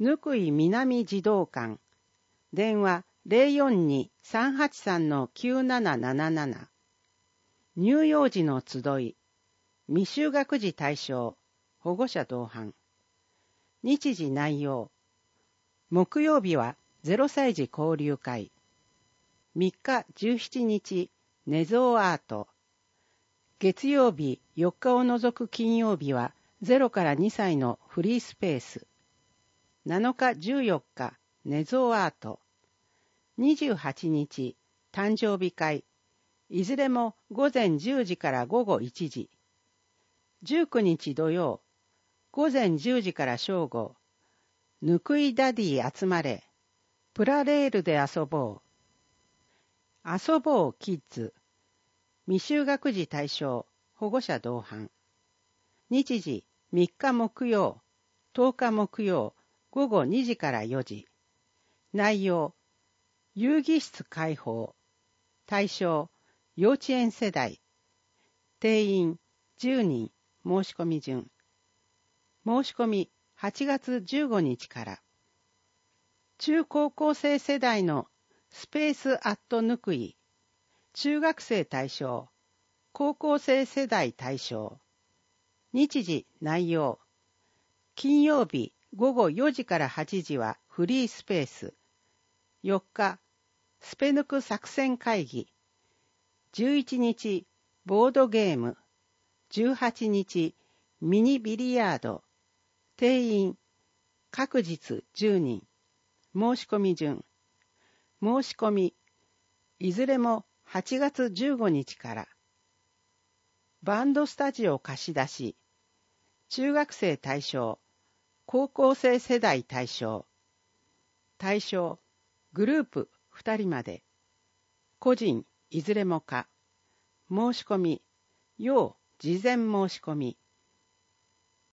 ぬくい南児童館。電話042-383-9777。乳幼児の集い。未就学児対象。保護者同伴。日時内容。木曜日は0歳児交流会。3日17日、寝相アート。月曜日4日を除く金曜日は0から2歳のフリースペース。7日14日、寝相アート。28日、誕生日会。いずれも午前10時から午後1時。19日土曜、午前10時から正午。ぬくいダディ集まれ。プラレールで遊ぼう。遊ぼうキッズ。未就学児対象。保護者同伴。日時3日木曜、10日木曜、午後2時から4時。内容、遊戯室開放。対象、幼稚園世代。定員10人。申し込み順。申し込み8月15日から。中高校生世代のスペースアットぬくい。中学生対象。高校生世代対象。日時内容。金曜日午後4時から8時はフリースペース。4日、スペヌク作戦会議。11日、ボードゲーム。18日、ミニビリヤード。定員、各日10人。申し込み順。申し込み、いずれも8月15日から。バンドスタジオ貸し出し。中学生対象。高校生世代対象。対象、グループ2人まで。個人、いずれも可。申し込み、要事前申し込み。